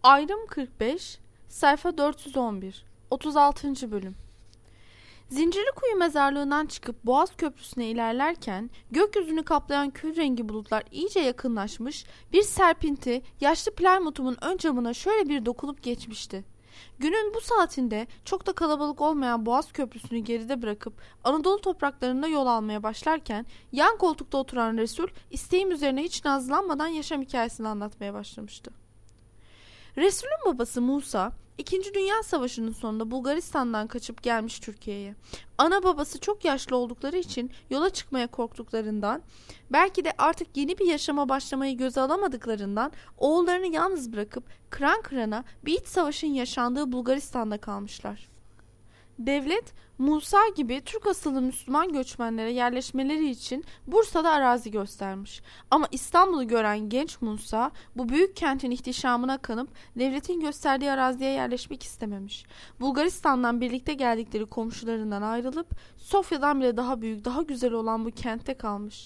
Ayrım 45, sayfa 411, 36. bölüm. Zincirlikuyu mezarlığından çıkıp Boğaz Köprüsü'ne ilerlerken gökyüzünü kaplayan kül rengi bulutlar iyice yakınlaşmış, bir serpinti yaşlı Plymouth'umun ön camına şöyle bir dokunup geçmişti. Günün bu saatinde çok da kalabalık olmayan Boğaz Köprüsü'nü geride bırakıp Anadolu topraklarında yol almaya başlarken yan koltukta oturan Resul isteğim üzerine hiç nazlanmadan yaşam hikayesini anlatmaya başlamıştı. Resul'ün babası Musa, 2. Dünya Savaşı'nın sonunda Bulgaristan'dan kaçıp gelmiş Türkiye'ye. Ana babası çok yaşlı oldukları için yola çıkmaya korktuklarından, belki de artık yeni bir yaşama başlamayı göze alamadıklarından oğullarını yalnız bırakıp kıran kırana bir iç savaşın yaşandığı Bulgaristan'da kalmışlar. Devlet, Musa gibi Türk asıllı Müslüman göçmenlere yerleşmeleri için Bursa'da arazi göstermiş. Ama İstanbul'u gören genç Musa bu büyük kentin ihtişamına kanıp devletin gösterdiği araziye yerleşmek istememiş. Bulgaristan'dan birlikte geldikleri komşularından ayrılıp Sofya'dan bile daha büyük, daha güzel olan bu kentte kalmış.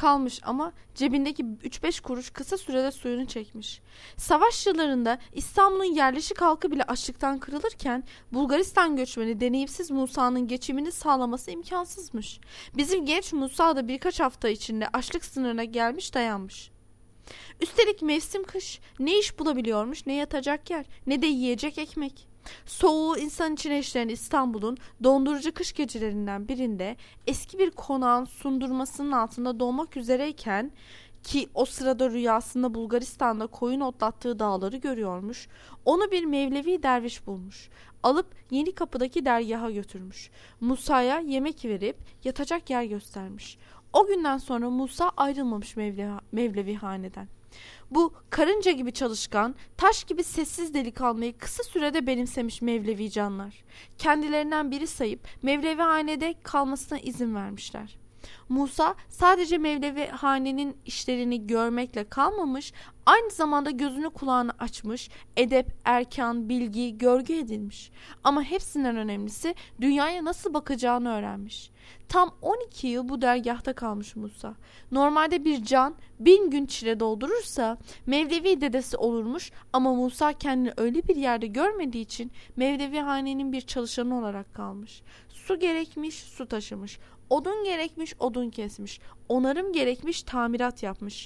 Ama cebindeki 3-5 kuruş kısa sürede suyunu çekmiş. Savaş yıllarında İstanbul'un yerleşik halkı bile açlıktan kırılırken Bulgaristan göçmeni deneyimsiz Musa'nın geçimini sağlaması imkansızmış. Bizim genç Musa da birkaç hafta içinde açlık sınırına gelmiş dayanmış. Üstelik mevsim kış, ne iş bulabiliyormuş, ne yatacak yer, ne de yiyecek ekmek. Soğuğu insan içine işleyen İstanbul'un dondurucu kış gecelerinden birinde eski bir konağın sundurmasının altında doğmak üzereyken, ki o sırada rüyasında Bulgaristan'da koyun otlattığı dağları görüyormuş, onu bir Mevlevi derviş bulmuş. Alıp Yenikapı'daki dergaha götürmüş. Musa'ya yemek verip yatacak yer göstermiş. O günden sonra Musa ayrılmamış Mevlevi haneden. Bu karınca gibi çalışkan, taş gibi sessiz delikanlıyı kısa sürede benimsemiş Mevlevi canlar. Kendilerinden biri sayıp Mevlevihanede kalmasına izin vermişler. Musa sadece Mevlevihanenin işlerini görmekle kalmamış, aynı zamanda gözünü kulağını açmış, edep, erkan, bilgi, görgü edinmiş. Ama hepsinden önemlisi dünyaya nasıl bakacağını öğrenmiş. Tam 12 yıl bu dergahta kalmış Musa. Normalde bir can 1000 gün çile doldurursa Mevlevi dedesi olurmuş, ama Musa kendini öyle bir yerde görmediği için Mevlevihanenin bir çalışanı olarak kalmış. Su gerekmiş, su taşımış. Odun gerekmiş, odun kesmiş. Onarım gerekmiş, tamirat yapmış.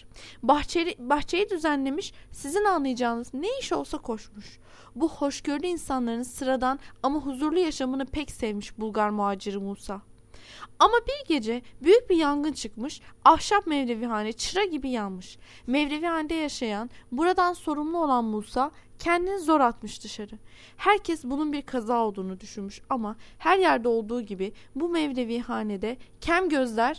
Bahçeyi düzenlemiş, sizin anlayacağınız ne iş olsa koşmuş. Bu hoşgörülü insanların sıradan ama huzurlu yaşamını pek sevmiş Bulgar muhaciri Musa. Ama bir gece büyük bir yangın çıkmış, ahşap Mevlevihane çıra gibi yanmış. Mevlevihane'de yaşayan, buradan sorumlu olan Musa kendini zor atmış dışarı. Herkes bunun bir kaza olduğunu düşünmüş, ama her yerde olduğu gibi bu Mevlevihane'de kem gözler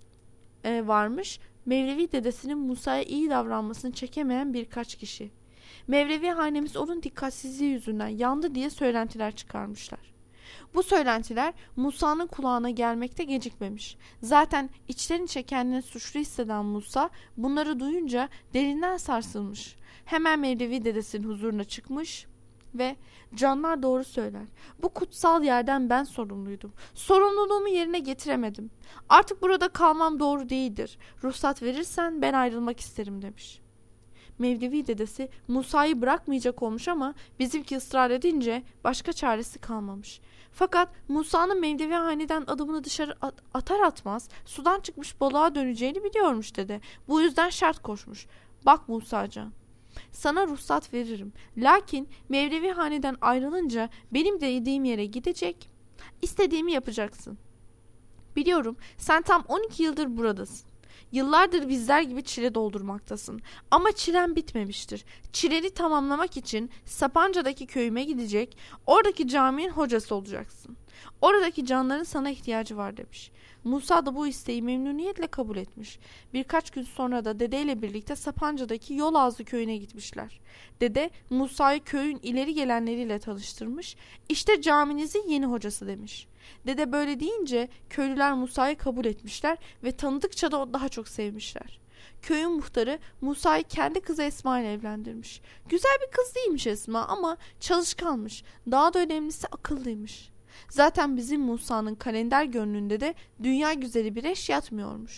varmış. Mevlevi dedesinin Musa'ya iyi davranmasını çekemeyen birkaç kişi. Mevlevihanemiz onun dikkatsizliği yüzünden yandı diye söylentiler çıkarmışlar. Bu söylentiler Musa'nın kulağına gelmekte gecikmemiş. Zaten içten içe kendini suçlu hisseden Musa bunları duyunca derinden sarsılmış. Hemen Mevlevi dedesinin huzuruna çıkmış ve "Canlar doğru söyler. Bu kutsal yerden ben sorumluydum. Sorumluluğumu yerine getiremedim. Artık burada kalmam doğru değildir. Ruhsat verirsen ben ayrılmak isterim," demiş. Mevlevi dedesi Musa'yı bırakmayacak olmuş, ama bizimki ısrar edince başka çaresi kalmamış. Fakat Musa'nın Mevlevihane'den adımını dışarı atar atmaz sudan çıkmış balığa döneceğini biliyormuş dede. Bu yüzden şart koşmuş. "Bak Musa'can, sana ruhsat veririm. Lakin Mevlevihane'den ayrılınca benim dediğim yere gidecek, istediğimi yapacaksın. Biliyorum sen tam 12 yıldır buradasın. Yıllardır bizler gibi çile doldurmaktasın. Ama çilen bitmemiştir. Çileni tamamlamak için Sapanca'daki köyüme gidecek, oradaki caminin hocası olacaksın. Oradaki canların sana ihtiyacı var," demiş. Musa da bu isteği memnuniyetle kabul etmiş. Birkaç gün sonra da dedeyle birlikte Sapanca'daki Yolazlı köyüne gitmişler. Dede Musa'yı köyün ileri gelenleriyle tanıştırmış. "İşte caminizin yeni hocası," demiş. Dede böyle deyince köylüler Musa'yı kabul etmişler ve tanıdıkça da daha çok sevmişler. Köyün muhtarı Musa'yı kendi kızı Esma ile evlendirmiş. Güzel bir kız değilmiş Esma, ama çalışkanmış. Daha da önemlisi akıllıymış. Zaten bizim Musa'nın kalender gönlünde de dünya güzeli bir eş yatmıyormuş.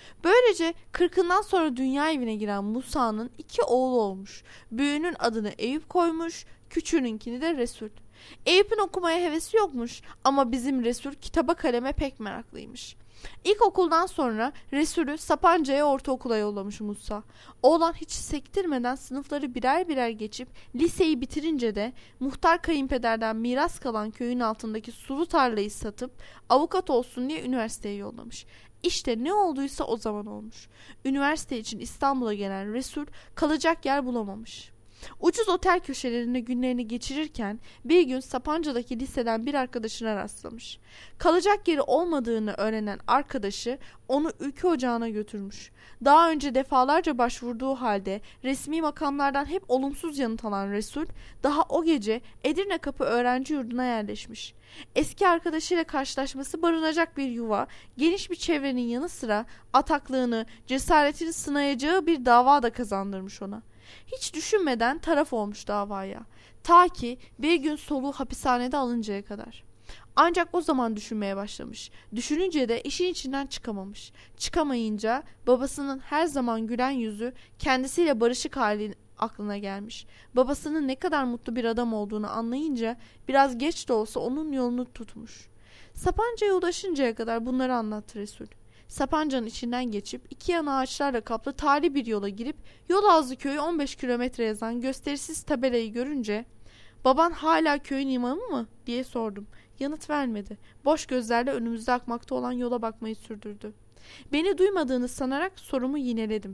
Böylece 40'ından sonra dünya evine giren Musa'nın 2 oğlu olmuş. Büyüğünün adını Eyüp koymuş, küçüğününkini de Resul. Eyüp'ün okumaya hevesi yokmuş ama bizim Resul kitaba kaleme pek meraklıymış. İlkokuldan sonra Resul'ü Sapanca'ya ortaokula yollamış Musa. Oğlan hiç sektirmeden sınıfları birer birer geçip liseyi bitirince de muhtar kayınpederden miras kalan köyün altındaki sulu tarlayı satıp avukat olsun diye üniversiteye yollamış. İşte ne olduysa o zaman olmuş. Üniversite için İstanbul'a gelen Resul kalacak yer bulamamış. Ucuz otel köşelerinde günlerini geçirirken bir gün Sapanca'daki liseden bir arkadaşına rastlamış. Kalacak yeri olmadığını öğrenen arkadaşı onu ülke ocağına götürmüş. Daha önce defalarca başvurduğu halde resmi makamlardan hep olumsuz yanıt alan Resul daha o gece Edirne Kapı öğrenci yurduna yerleşmiş. Eski arkadaşıyla karşılaşması barınacak bir yuva, geniş bir çevrenin yanı sıra ataklığını, cesaretini sınayacağı bir dava da kazandırmış ona. Hiç düşünmeden taraf olmuş davaya. Ta ki bir gün soluğu hapishanede alıncaya kadar. Ancak o zaman düşünmeye başlamış. Düşününce de işin içinden çıkamamış. Çıkamayınca babasının her zaman gülen yüzü kendisiyle barışık hali aklına gelmiş. Babasının ne kadar mutlu bir adam olduğunu anlayınca biraz geç de olsa onun yolunu tutmuş. Sapanca'ya ulaşıncaya kadar bunları anlattı Resul. Sapanca'nın içinden geçip 2 yana ağaçlarla kaplı tarihi bir yola girip Yolazlı köyü 15 kilometre yazan gösterisiz tabelayı görünce "Baban hala köyün imamı mı?" diye sordum. Yanıt vermedi. Boş gözlerle önümüzde akmakta olan yola bakmayı sürdürdü. Beni duymadığını sanarak sorumu yineledim.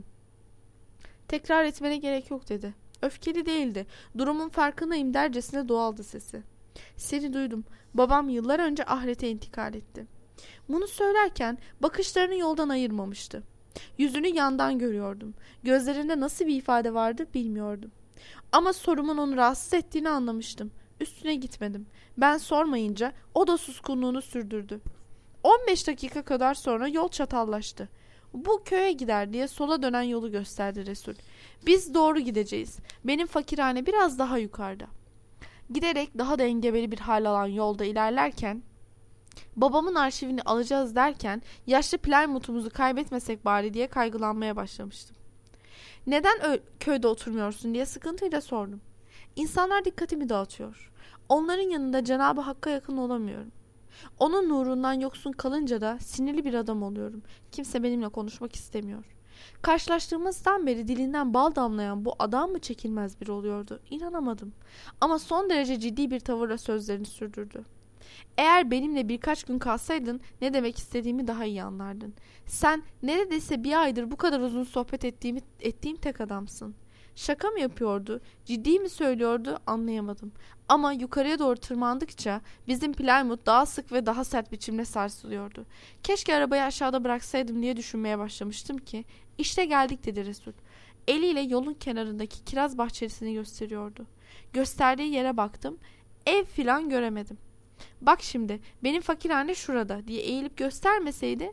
"Tekrar etmene gerek yok," dedi. Öfkeli değildi. Durumun farkındayım dercesine doğaldı sesi. "Seni duydum. Babam yıllar önce ahirete intikal etti." Bunu söylerken bakışlarını yoldan ayırmamıştı. Yüzünü yandan görüyordum. Gözlerinde nasıl bir ifade vardı bilmiyordum. Ama sorumun onu rahatsız ettiğini anlamıştım. Üstüne gitmedim. Ben sormayınca o da suskunluğunu sürdürdü. 15 dakika kadar sonra yol çatallaştı. "Bu köye gider," diye sola dönen yolu gösterdi Resul. "Biz doğru gideceğiz. Benim fakirhane biraz daha yukarıda." Giderek daha da engebeli bir hal alan yolda ilerlerken babamın arşivini alacağız derken yaşlı Plymouth'umuzu kaybetmesek bari diye kaygılanmaya başlamıştım. "Neden köyde oturmuyorsun?" diye sıkıntıyla sordum. "İnsanlar dikkatimi dağıtıyor. Onların yanında Cenab-ı Hakk'a yakın olamıyorum. Onun nurundan yoksun kalınca da sinirli bir adam oluyorum. Kimse benimle konuşmak istemiyor." Karşılaştığımızdan beri dilinden bal damlayan bu adam mı çekilmez biri oluyordu? İnanamadım. Ama son derece ciddi bir tavırla sözlerini sürdürdü. "Eğer benimle birkaç gün kalsaydın ne demek istediğimi daha iyi anlardın. Sen neredeyse bir aydır bu kadar uzun sohbet ettiğim tek adamsın." Şaka mı yapıyordu, ciddi mi söylüyordu anlayamadım. Ama yukarıya doğru tırmandıkça bizim Plymouth daha sık ve daha sert biçimde sarsılıyordu. Keşke arabayı aşağıda bıraksaydım diye düşünmeye başlamıştım ki "İşte geldik," dedi Resul. Eliyle yolun kenarındaki kiraz bahçesini gösteriyordu. Gösterdiği yere baktım. Ev filan göremedim. "Bak şimdi benim fakirhane şurada," diye eğilip göstermeseydi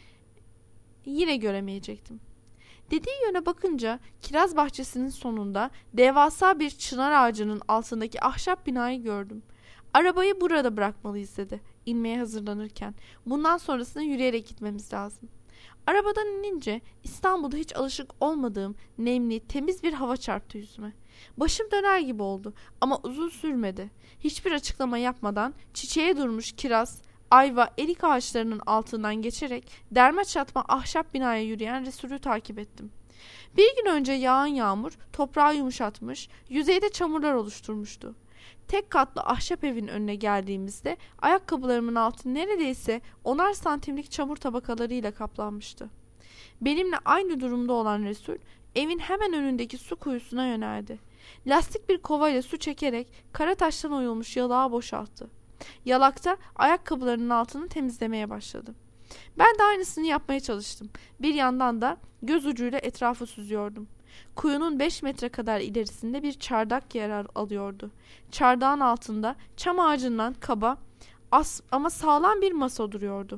yine göremeyecektim. Dediği yöne bakınca kiraz bahçesinin sonunda devasa bir çınar ağacının altındaki ahşap binayı gördüm. "Arabayı burada bırakmalıyız," dedi inmeye hazırlanırken. "Bundan sonrasında yürüyerek gitmemiz lazım." Arabadan inince İstanbul'da hiç alışık olmadığım nemli, temiz bir hava çarptı yüzüme. Başım döner gibi oldu ama uzun sürmedi. Hiçbir açıklama yapmadan çiçeğe durmuş kiraz, ayva, erik ağaçlarının altından geçerek derme çatma ahşap binaya yürüyen Resul'ü takip ettim. Bir gün önce yağan yağmur toprağı yumuşatmış, yüzeyde çamurlar oluşturmuştu. Tek katlı ahşap evin önüne geldiğimizde ayakkabılarımın altı neredeyse 10'ar santimlik çamur tabakalarıyla kaplanmıştı. Benimle aynı durumda olan Resul evin hemen önündeki su kuyusuna yöneldi. Lastik bir kovayla su çekerek kara taştan oyulmuş yalağı boşalttı. Yalakta ayakkabılarının altını temizlemeye başladı. Ben de aynısını yapmaya çalıştım. Bir yandan da göz ucuyla etrafı süzüyordum. Kuyunun 5 metre kadar ilerisinde bir çardak yer alıyordu. Çardağın altında çam ağacından kaba ama sağlam bir masa duruyordu.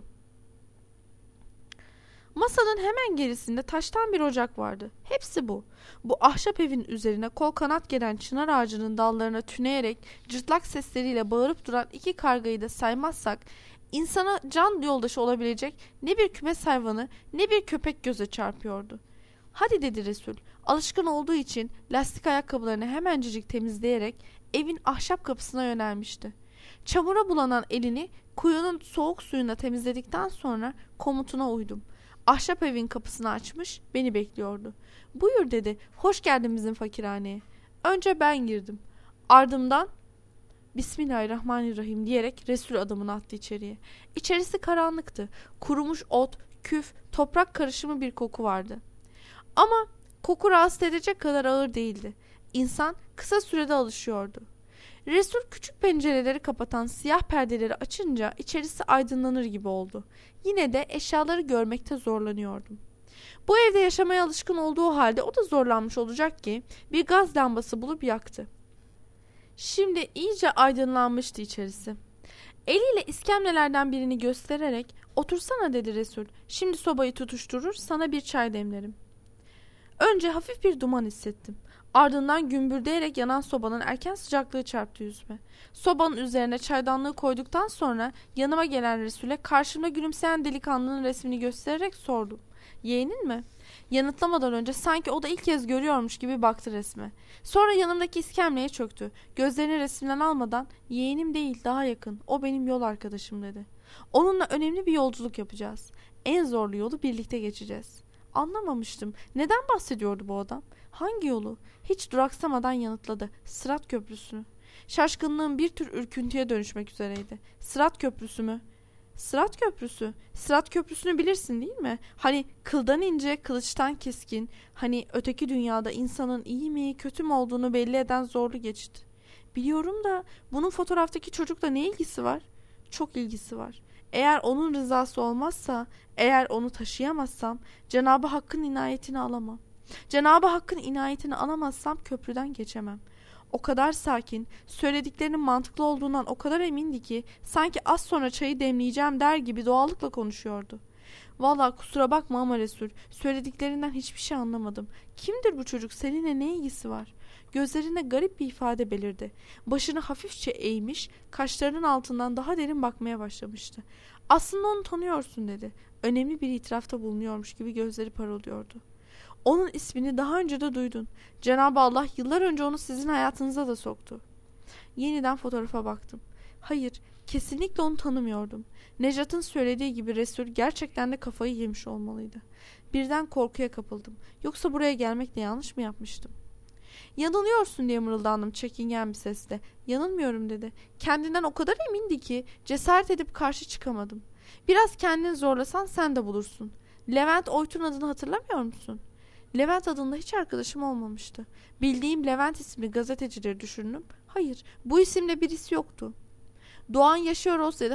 Masanın hemen gerisinde taştan bir ocak vardı. Hepsi bu. Bu ahşap evin üzerine kol kanat gelen çınar ağacının dallarına tüneyerek cırtlak sesleriyle bağırıp duran 2 kargayı da saymazsak İnsana can yoldaşı olabilecek ne bir kümes hayvanı ne bir köpek göze çarpıyordu. Hadi dedi Resul. Alışkın olduğu için lastik ayakkabılarını hemencecik temizleyerek evin ahşap kapısına yönelmişti. Çamura bulanan elini kuyunun soğuk suyuna temizledikten sonra komutuna uydum. Ahşap evin kapısını açmış beni bekliyordu. Buyur dedi. Hoş geldin bizim fakirhaneye. Önce ben girdim. Ardımdan Bismillahirrahmanirrahim diyerek Resul adımını attı içeriye. İçerisi karanlıktı. Kurumuş ot, küf, toprak karışımı bir koku vardı. Ama koku rahatsız edecek kadar ağır değildi. İnsan kısa sürede alışıyordu. Resul küçük pencereleri kapatan siyah perdeleri açınca içerisi aydınlanır gibi oldu. Yine de eşyaları görmekte zorlanıyordum. Bu evde yaşamaya alışkın olduğu halde o da zorlanmış olacak ki bir gaz lambası bulup yaktı. Şimdi iyice aydınlanmıştı içerisi. Eliyle iskemlelerden birini göstererek "Otursana" dedi Resul. "Şimdi sobayı tutuşturur, sana bir çay demlerim." Önce hafif bir duman hissettim. Ardından gümbürdeyerek yanan sobanın erken sıcaklığı çarptı yüzüme. Sobanın üzerine çaydanlığı koyduktan sonra yanıma gelen Resul'e karşımda gülümseyen delikanlının resmini göstererek sordum. "Yeğenin mi?" Yanıtlamadan önce sanki o da ilk kez görüyormuş gibi baktı resme. Sonra yanımdaki iskemleye çöktü. Gözlerini resimden almadan "Yeğenim değil, daha yakın. O benim yol arkadaşım" dedi. "Onunla önemli bir yolculuk yapacağız. En zorlu yolu birlikte geçeceğiz." Anlamamıştım. Neden bahsediyordu bu adam? Hangi yolu? Hiç duraksamadan yanıtladı. Sırat Köprüsü'nü. Şaşkınlığım bir tür ürküntüye dönüşmek üzereydi. Sırat Köprüsü mü? Sırat Köprüsü. Sırat Köprüsü'nü bilirsin değil mi? Hani kıldan ince, kılıçtan keskin. Hani öteki dünyada insanın iyi mi, kötü mü olduğunu belli eden zorlu geçit. Biliyorum da bunun fotoğraftaki çocukla ne ilgisi var? Çok ilgisi var. Eğer onun rızası olmazsa, eğer onu taşıyamazsam Cenab-ı Hakk'ın inayetini alamam. Cenab-ı Hakk'ın inayetini alamazsam köprüden geçemem. O kadar sakin, söylediklerinin mantıklı olduğundan o kadar emindi ki sanki az sonra çayı demleyeceğim der gibi doğallıkla konuşuyordu. "Vallahi kusura bakma ama Resul, söylediklerinden hiçbir şey anlamadım. Kimdir bu çocuk? Seninle ne ilgisi var?" Gözlerinde garip bir ifade belirdi. Başını hafifçe eğmiş, kaşlarının altından daha derin bakmaya başlamıştı. "Aslında onu tanıyorsun" dedi. Önemli bir itirafta bulunuyormuş gibi gözleri parıldıyordu. "Onun ismini daha önce de duydun. Cenab-ı Allah yıllar önce onu sizin hayatınıza da soktu." Yeniden fotoğrafa baktım. Hayır, kesinlikle onu tanımıyordum. Nejat'ın söylediği gibi Resul gerçekten de kafayı yemiş olmalıydı. Birden korkuya kapıldım. Yoksa buraya gelmekle yanlış mı yapmıştım? "Yanılıyorsun" diye mırıldandım çekingen bir sesle. "Yanılmıyorum" dedi. Kendinden o kadar emindi ki cesaret edip karşı çıkamadım. "Biraz kendini zorlasan sen de bulursun. Levent Oytun adını hatırlamıyor musun?" Levent adında hiç arkadaşım olmamıştı. Bildiğim Levent isimli gazetecileri düşündüm. Hayır, bu isimde birisi yoktu. "Doğan yaşıyor olsaydı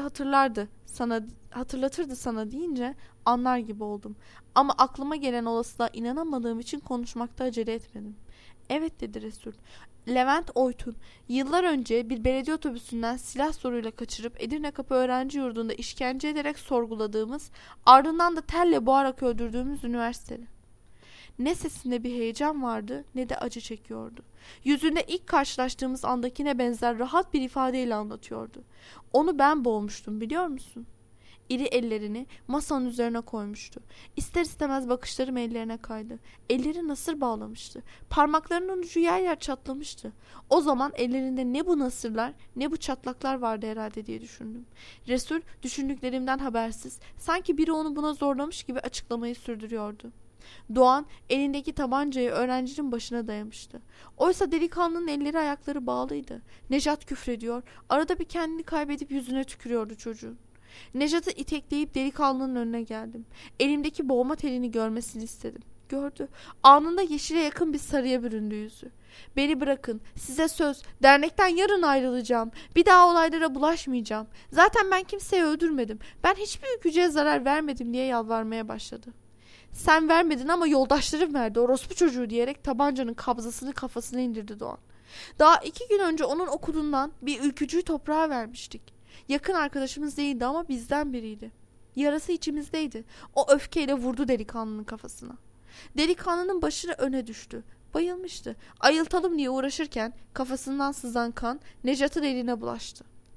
hatırlatırdı sana" deyince anlar gibi oldum. Ama aklıma gelen olasılığa inanamadığım için konuşmakta acele etmedim. "Evet" dedi Resul. "Levent Oytun, yıllar önce bir belediye otobüsünden silah zoruyla kaçırıp Edirne Kapı Öğrenci Yurdu'nda işkence ederek sorguladığımız, ardından da telle boğarak öldürdüğümüz üniversiteli." Ne sesinde bir heyecan vardı ne de acı çekiyordu. Yüzünde ilk karşılaştığımız andakine benzer rahat bir ifadeyle anlatıyordu. "Onu ben boğmuştum, biliyor musun?" İri ellerini masanın üzerine koymuştu. İster istemez bakışlarım ellerine kaydı. Elleri nasır bağlamıştı. Parmaklarının ucu yer yer çatlamıştı. O zaman ellerinde ne bu nasırlar ne bu çatlaklar vardı herhalde diye düşündüm. Resul düşündüklerimden habersiz, sanki biri onu buna zorlamış gibi açıklamayı sürdürüyordu. Doğan elindeki tabancayı öğrencinin başına dayamıştı. Oysa delikanlının elleri ayakları bağlıydı. Nejat küfrediyor, arada bir kendini kaybedip yüzüne tükürüyordu çocuğun. Nejat'ı itekleyip delikanlının önüne geldim. Elimdeki boğma telini görmesini istedim. Gördü. Anında yeşile yakın bir sarıya büründü yüzü. "Beni bırakın. Size söz. Dernekten yarın ayrılacağım. Bir daha olaylara bulaşmayacağım. Zaten ben kimseyi öldürmedim. Ben hiçbir ülkücüye zarar vermedim" diye yalvarmaya başladı. "Sen vermedin ama yoldaşlarım verdi, orospu çocuğu" diyerek tabancanın kabzasını kafasına indirdi Doğan. "Daha 2 gün önce onun okulundan bir ülkücüyü toprağa vermiştik. Yakın arkadaşımız değildi ama bizden biriydi. Yarası içimizdeydi. O öfkeyle vurdu delikanlının kafasına. Delikanlının başını öne düştü. Bayılmıştı. Ayıltalım diye uğraşırken kafasından sızan kan Nejat'ın eline bulaştı.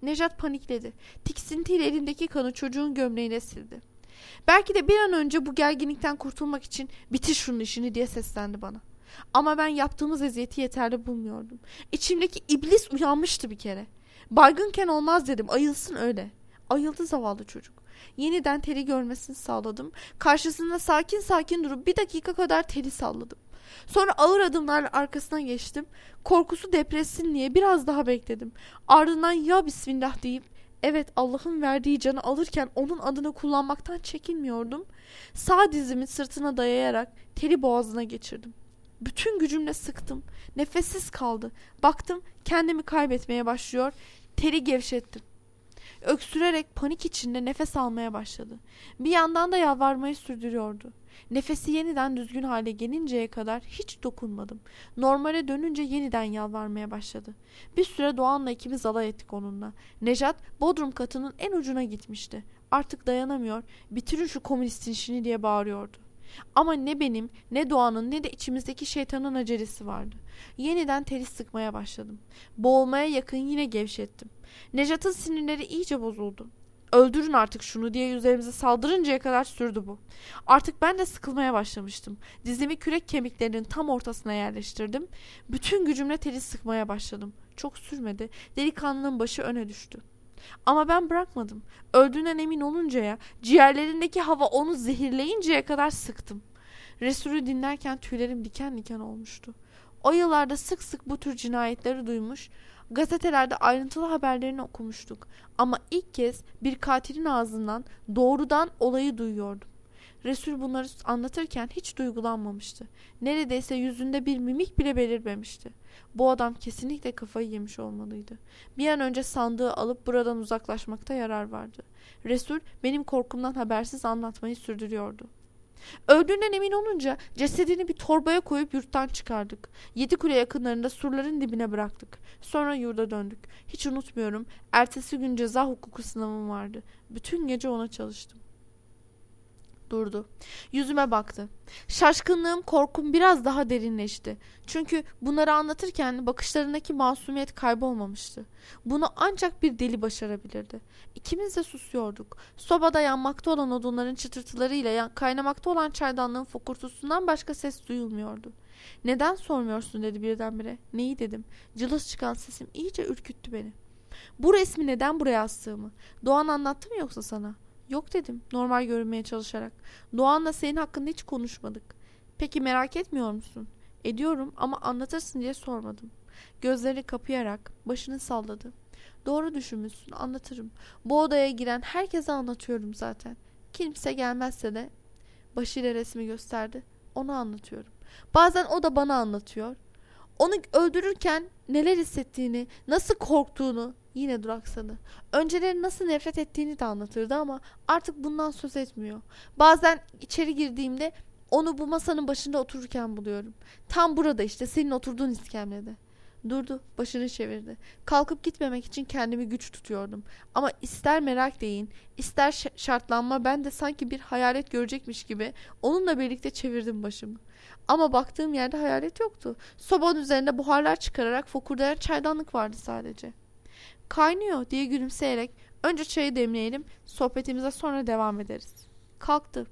Nejat panikledi. Tiksintiyle elindeki kanı çocuğun gömleğine sildi. Belki de bir an önce bu gerginlikten kurtulmak için bitir şunun işini diye seslendi bana. Ama ben yaptığımız eziyeti yeterli bulmuyordum. İçimdeki iblis uyanmıştı bir kere. Baygınken olmaz dedim, ayılsın öyle. Ayıldı zavallı çocuk. Yeniden teli görmesini sağladım. Karşısında sakin sakin durup bir dakika kadar teli salladım. Sonra ağır adımlarla arkasına geçtim. Korkusu depressin diye biraz daha bekledim. Ardından ya Bismillah deyip, evet Allah'ın verdiği canı alırken onun adını kullanmaktan çekinmiyordum. Sağ dizimi sırtına dayayarak teli boğazına geçirdim. Bütün gücümle sıktım. Nefessiz kaldı. Baktım kendimi kaybetmeye başlıyor. Teli gevşettim. Öksürerek panik içinde nefes almaya başladı. Bir yandan da yalvarmayı sürdürüyordu. Nefesi yeniden düzgün hale gelinceye kadar hiç dokunmadım. Normale dönünce yeniden yalvarmaya başladı. Bir süre Doğan'la ikimiz alay ettik onunla. Nejat bodrum katının en ucuna gitmişti. Artık dayanamıyor, bitirin şu komünistin işini diye bağırıyordu. Ama ne benim, ne Doğan'ın, ne de içimizdeki şeytanın acelesi vardı. Yeniden teli sıkmaya başladım. Boğulmaya yakın yine gevşettim. Nejat'ın sinirleri iyice bozuldu. Öldürün artık şunu diye üzerimize saldırıncaya kadar sürdü bu. Artık ben de sıkılmaya başlamıştım. Dizimi kürek kemiklerinin tam ortasına yerleştirdim. Bütün gücümle teli sıkmaya başladım. Çok sürmedi. Delikanlının başı öne düştü. Ama ben bırakmadım. Öldüğünden emin oluncaya, ciğerlerindeki hava onu zehirleyinceye kadar sıktım. Resulü dinlerken tüylerim diken diken olmuştu. O yıllarda sık sık bu tür cinayetleri duymuş, gazetelerde ayrıntılı haberlerini okumuştuk. Ama ilk kez bir katilin ağzından doğrudan olayı duyuyordum. Resul bunları anlatırken hiç duygulanmamıştı. Neredeyse yüzünde bir mimik bile belirmemişti. Bu adam kesinlikle kafayı yemiş olmalıydı. Bir an önce sandığı alıp buradan uzaklaşmakta yarar vardı. Resul benim korkumdan habersiz anlatmayı sürdürüyordu. Öldüğünden emin olunca cesedini bir torbaya koyup yurttan çıkardık. Yedikule yakınlarında surların dibine bıraktık. Sonra yurda döndük. Hiç unutmuyorum. Ertesi gün ceza hukuku sınavım vardı. Bütün gece ona çalıştım. Durdu. Yüzüme baktı. Şaşkınlığım, korkum biraz daha derinleşti. Çünkü bunları anlatırken bakışlarındaki masumiyet kaybolmamıştı. Bunu ancak bir deli başarabilirdi. İkimiz de susuyorduk. Sobada yanmakta olan odunların çıtırtılarıyla kaynamakta olan çaydanlığın fokurtusundan başka ses duyulmuyordu. Neden sormuyorsun dedi birdenbire. Neyi dedim. Cılız çıkan sesim iyice ürküttü beni. Bu resmi neden buraya astığımı. Doğan anlattı mı yoksa sana? Yok dedim normal görünmeye çalışarak. Doğan'la senin hakkında hiç konuşmadık. Peki merak etmiyor musun? Ediyorum ama anlatırsın diye sormadım. Gözlerini kapayarak başını salladı. Doğru düşünmüşsün, anlatırım. Bu odaya giren herkese anlatıyorum zaten. Kimse gelmezse de başıyla resmi gösterdi. Onu anlatıyorum. Bazen o da bana anlatıyor. Onu öldürürken neler hissettiğini, nasıl korktuğunu. Yine duraksadı. Önceleri nasıl nefret ettiğini de anlatırdı ama artık bundan söz etmiyor. Bazen içeri girdiğimde onu bu masanın başında otururken buluyorum. Tam burada işte, senin oturduğun iskemlede. Durdu, başını çevirdi. Kalkıp gitmemek için kendimi güç tutuyordum. Ama ister merak deyin, ister şartlanma, ben de sanki bir hayalet görecekmiş gibi onunla birlikte çevirdim başımı. Ama baktığım yerde hayalet yoktu. Sobanın üzerinde buharlar çıkararak fokurdayan çaydanlık vardı sadece. Kaynıyor diye gülümseyerek, önce çayı demleyelim, sohbetimize sonra devam ederiz. Kalktı.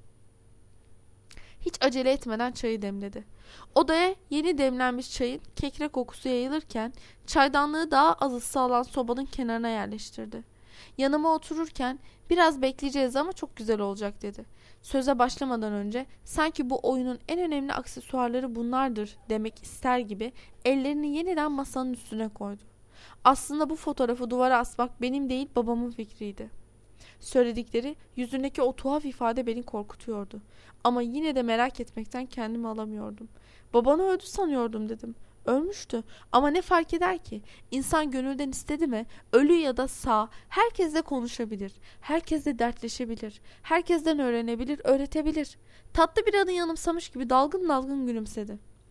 Hiç acele etmeden çayı demledi. Odaya yeni demlenmiş çayın kekre kokusu yayılırken çaydanlığı daha az ısı alan sobanın kenarına yerleştirdi. Yanıma otururken biraz bekleyeceğiz ama çok güzel olacak dedi. Söze başlamadan önce sanki bu oyunun en önemli aksesuarları bunlardır demek ister gibi ellerini yeniden masanın üstüne koydu. Aslında bu fotoğrafı duvara asmak benim değil babamın fikriydi. Söyledikleri, yüzündeki o tuhaf ifade beni korkutuyordu. Ama yine de merak etmekten kendimi alamıyordum. Babanı öldü sanıyordum dedim. Ölmüştü ama ne fark eder ki? İnsan gönülden istedi mi? Ölü ya da sağ, herkesle konuşabilir. Herkesle dertleşebilir. Herkesten öğrenebilir, öğretebilir. Tatlı bir anı yanımsamış gibi dalgın dalgın gülümsedi.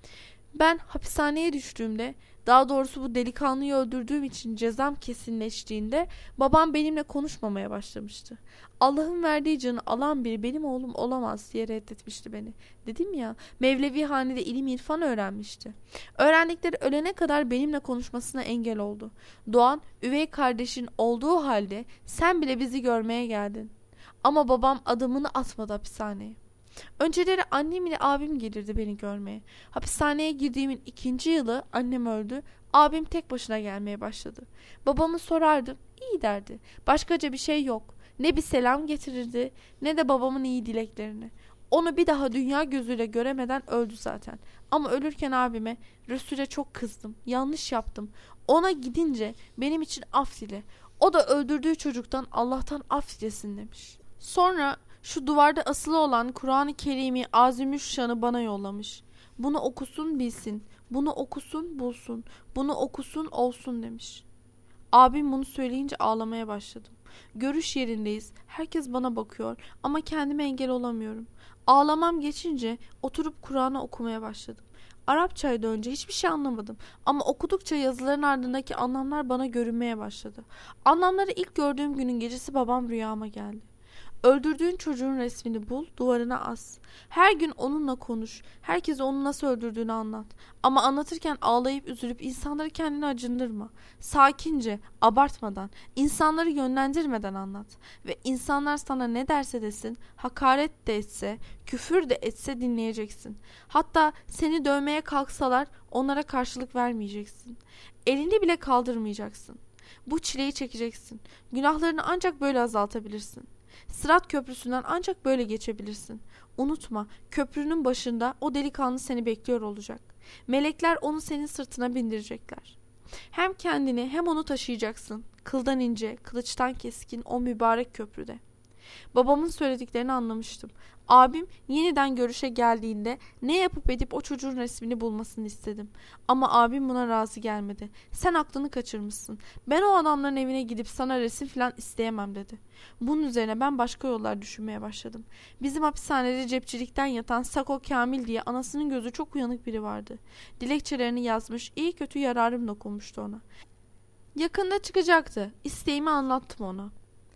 Ben hapishaneye düştüğümde, daha doğrusu bu delikanlıyı öldürdüğüm için cezam kesinleştiğinde babam benimle konuşmamaya başlamıştı. Allah'ın verdiği canı alan biri benim oğlum olamaz diye reddetmişti beni. Dedim ya, Mevlevi hanede ilim irfan öğrenmişti. Öğrendikleri ölene kadar benimle konuşmasına engel oldu. Doğan üvey kardeşin olduğu halde sen bile bizi görmeye geldin. Ama babam adımını atmadı hapishaneye. Önceleri annem ile abim gelirdi beni görmeye. Hapishaneye girdiğimin 2. yılı annem öldü. Abim tek başına gelmeye başladı. Babamı sorardım. İyi derdi. Başkaca bir şey yok. Ne bir selam getirirdi ne de babamın iyi dileklerini. Onu bir daha dünya gözüyle göremeden öldü zaten. Ama ölürken abime, Resul'e çok kızdım. Yanlış yaptım. Ona gidince benim için af dile. O da öldürdüğü çocuktan Allah'tan af dilesin demiş. Sonra şu duvarda asılı olan Kur'an-ı Kerim'i Azimüşşan'ı bana yollamış. Bunu okusun bilsin, bunu okusun bulsun, bunu okusun olsun demiş. Abim bunu söyleyince ağlamaya başladım. Görüş yerindeyiz, herkes bana bakıyor ama kendime engel olamıyorum. Ağlamam geçince oturup Kur'an'ı okumaya başladım. Arapçaydı önce, hiçbir şey anlamadım ama okudukça yazıların ardındaki anlamlar bana görünmeye başladı. Anlamları ilk gördüğüm günün gecesi babam rüyama geldi. Öldürdüğün çocuğun resmini bul, duvarına as. Her gün onunla konuş. Herkese onu nasıl öldürdüğünü anlat. Ama anlatırken ağlayıp üzülüp insanları kendine acındırma. Sakince, abartmadan, insanları yönlendirmeden anlat. Ve insanlar sana ne derse desin, hakaret de etse, küfür de etse dinleyeceksin. Hatta seni dövmeye kalksalar onlara karşılık vermeyeceksin. Elini bile kaldırmayacaksın. Bu çileyi çekeceksin. Günahlarını ancak böyle azaltabilirsin. Sırat köprüsünden ancak böyle geçebilirsin. Unutma, köprünün başında o delikanlı seni bekliyor olacak. Melekler onu senin sırtına bindirecekler. Hem kendini hem onu taşıyacaksın. Kıldan ince, kılıçtan keskin o mübarek köprüde. Babamın söylediklerini anlamıştım. Abim yeniden görüşe geldiğinde ne yapıp edip o çocuğun resmini bulmasını istedim. Ama abim buna razı gelmedi. Sen aklını kaçırmışsın. Ben o adamların evine gidip sana resim falan isteyemem dedi. Bunun üzerine ben başka yollar düşünmeye başladım. Bizim hapishanede cepçilikten yatan Sako Kamil diye anasının gözü çok uyanık biri vardı. Dilekçelerini yazmış, iyi kötü yararım dokunmuştu ona. Yakında çıkacaktı. İsteğimi anlattım ona.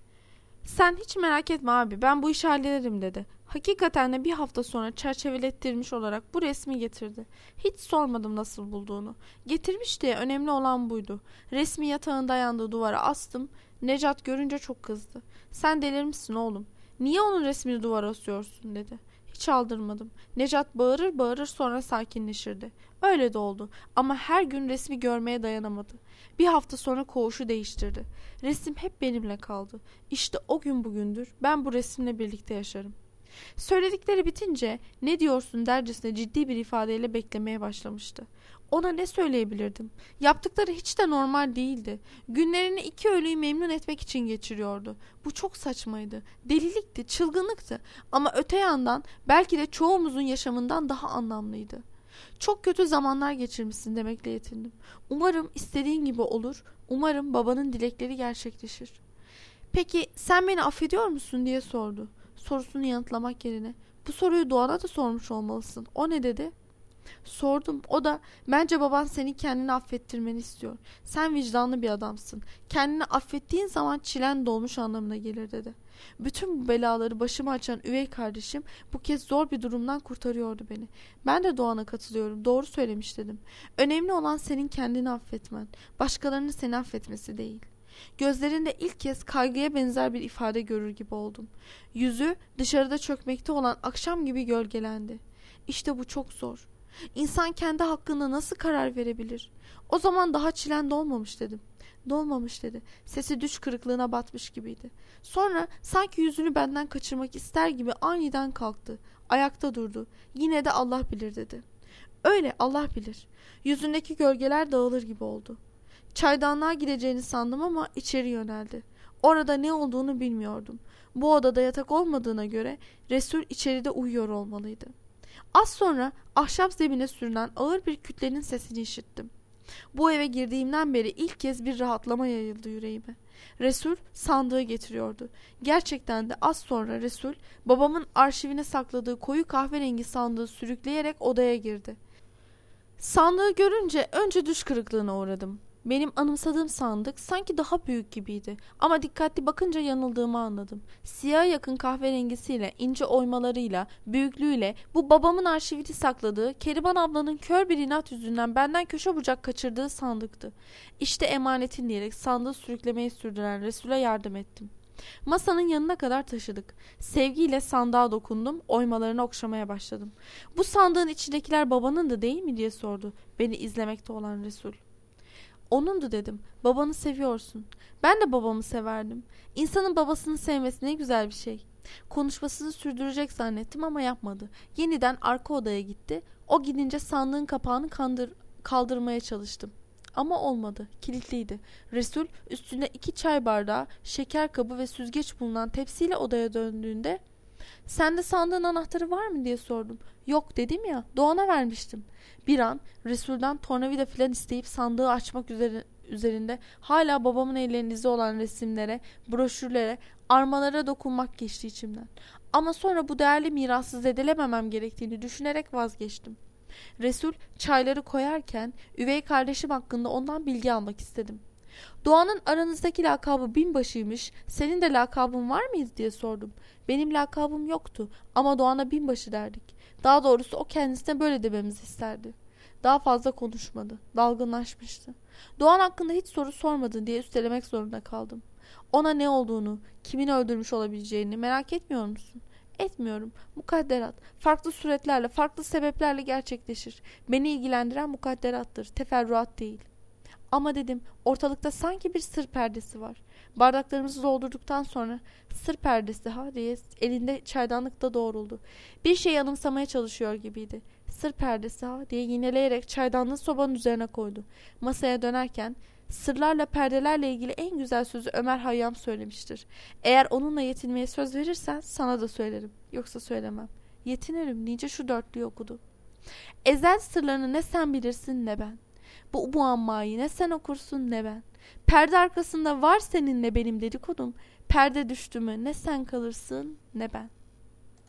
Sen hiç merak etme abi, ben bu işi hallederim dedi. Hakikaten de bir hafta sonra çerçevelettirmiş olarak bu resmi getirdi. Hiç sormadım nasıl bulduğunu. Getirmiş diye önemli olan buydu. Resmi yatağın dayandığı duvara astım. Necat görünce çok kızdı. Sen delirmişsin oğlum. Niye onun resmini duvara asıyorsun dedi. Hiç aldırmadım. Necat bağırır bağırır sonra sakinleşirdi. Öyle de oldu ama her gün resmi görmeye dayanamadı. Bir hafta sonra koğuşu değiştirdi. Resim hep benimle kaldı. İşte o gün bugündür ben bu resimle birlikte yaşarım. Söyledikleri bitince ne diyorsun dercesine ciddi bir ifadeyle beklemeye başlamıştı. Ona ne söyleyebilirdim? Yaptıkları hiç de normal değildi. Günlerini 2 ölüyü memnun etmek için geçiriyordu. Bu çok saçmaydı. Delilikti, çılgınlıktı. Ama öte yandan belki de çoğumuzun yaşamından daha anlamlıydı. Çok kötü zamanlar geçirmişsin demekle yetindim. Umarım istediğin gibi olur. Umarım babanın dilekleri gerçekleşir. Peki sen beni affediyor musun diye sordu. Sorusunu yanıtlamak yerine bu soruyu Doğan'a da sormuş olmalısın. O ne dedi? Sordum. O da bence baban seni kendini affettirmeni istiyor. Sen vicdanlı bir adamsın. Kendini affettiğin zaman çilen dolmuş anlamına gelir dedi. Bütün bu belaları başıma açan üvey kardeşim bu kez zor bir durumdan kurtarıyordu beni. Ben de Doğan'a katılıyorum. Doğru söylemiş dedim. Önemli olan senin kendini affetmen. Başkalarının seni affetmesi değil. Gözlerinde ilk kez kaygıya benzer bir ifade görür gibi oldum. Yüzü dışarıda çökmekte olan akşam gibi gölgelendi. İşte bu çok zor. İnsan kendi hakkında nasıl karar verebilir? O zaman daha çilen dolmamış dedim. Dolmamış dedi. Sesi düş kırıklığına batmış gibiydi. Sonra sanki yüzünü benden kaçırmak ister gibi aniden kalktı. Ayakta durdu. Yine de Allah bilir dedi. Öyle Allah bilir. Yüzündeki gölgeler dağılır gibi oldu. Çaydanlığa gideceğini sandım ama içeri yöneldi. Orada ne olduğunu bilmiyordum. Bu odada yatak olmadığına göre Resul içeride uyuyor olmalıydı. Az sonra ahşap zemine sürünen ağır bir kütlenin sesini işittim. Bu eve girdiğimden beri ilk kez bir rahatlama yayıldı yüreğime. Resul sandığı getiriyordu. Gerçekten de az sonra Resul babamın arşivine sakladığı koyu kahverengi sandığı sürükleyerek odaya girdi. Sandığı görünce önce düş kırıklığına uğradım. Benim anımsadığım sandık sanki daha büyük gibiydi. Ama dikkatli bakınca yanıldığımı anladım. Siyaha yakın kahverengisiyle, ince oymalarıyla, büyüklüğüyle bu babamın arşivini sakladığı, Keriman ablanın kör bir inat yüzünden benden köşe bucak kaçırdığı sandıktı. İşte emanetin diyerek sandığı sürüklemeyi sürdüren Resul'e yardım ettim. Masanın yanına kadar taşıdık. Sevgiyle sandığa dokundum, oymalarını okşamaya başladım. Bu sandığın içindekiler babanındı değil mi diye sordu beni izlemekte olan Resul. Onundu dedim. Babanı seviyorsun. Ben de babamı severdim. İnsanın babasını sevmesi ne güzel bir şey. Konuşmasını sürdürecek zannettim ama yapmadı. Yeniden arka odaya gitti. O gidince sandığın kapağını kaldırmaya çalıştım. Ama olmadı. Kilitliydi. Resul üstünde 2 çay bardağı, şeker kabı ve süzgeç bulunan tepsiyle odaya döndüğünde "Sende sandığın anahtarı var mı?" diye sordum. "Yok dedim ya, Doğan'a vermiştim." Bir an Resul'den tornavida filan isteyip sandığı açmak üzerinde hala babamın ellerinin izi olan resimlere, broşürlere, armalara dokunmak geçti içimden. Ama sonra bu değerli mirası zedelememem gerektiğini düşünerek vazgeçtim. Resul çayları koyarken üvey kardeşim hakkında ondan bilgi almak istedim. "Doğan'ın aranızdaki lakabı binbaşıymış. Senin de lakabın var mıydı?" diye sordum. "Benim lakabım yoktu ama Doğan'a binbaşı derdik. Daha doğrusu o kendisine böyle dememizi isterdi." Daha fazla konuşmadı. Dalgınlaşmıştı. "Doğan hakkında hiç soru sormadın" diye üstelemek zorunda kaldım. "Ona ne olduğunu, kimin öldürmüş olabileceğini merak etmiyor musun?" "Etmiyorum. Mukadderat. Farklı suretlerle, farklı sebeplerle gerçekleşir. Beni ilgilendiren mukadderattır, teferruat değil." "Ama" dedim, "ortalıkta sanki bir sır perdesi var." Bardaklarımızı doldurduktan sonra "Sır perdesi ha?" diye elinde çaydanlıkta doğruldu. Bir şey anımsamaya çalışıyor gibiydi. "Sır perdesi ha?" diye yineleyerek çaydanlığı sobanın üzerine koydu. Masaya dönerken "Sırlarla perdelerle ilgili en güzel sözü Ömer Hayyam söylemiştir. Eğer onunla yetinmeye söz verirsen sana da söylerim. Yoksa söylemem." "Yetinirim" nice şu dörtlüyü okudu. "Ezel sırlarını ne sen bilirsin ne ben. Bu muammayı ne sen okursun ne ben. Perde arkasında var seninle benim dedikodum. Perde düştü mü ne sen kalırsın ne ben."